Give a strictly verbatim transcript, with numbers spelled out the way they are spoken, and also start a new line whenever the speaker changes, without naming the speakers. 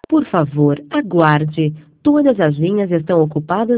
Por favor, aguarde. Todas as linhas estão ocupadas